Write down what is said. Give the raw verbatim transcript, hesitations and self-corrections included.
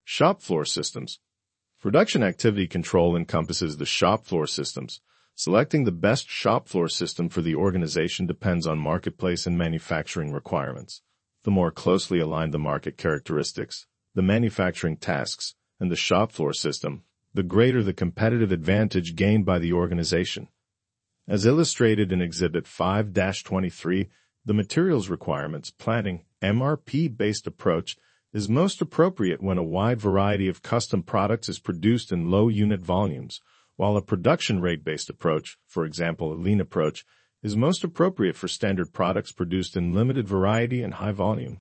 Shop floor systems. Production activity control encompasses the shop floor systems. Selecting the best shop floor system for the organization depends on marketplace and manufacturing requirements. The more closely aligned the market characteristics, the manufacturing tasks, and the shop floor system, the greater the competitive advantage gained by the organization. As illustrated in Exhibit five dash twenty-three, the materials requirements planning M R P-based approach is most appropriate when a wide variety of custom products is produced in low unit volumes, while a production rate-based approach, for example a lean approach, is most appropriate for standard products produced in limited variety and high volume.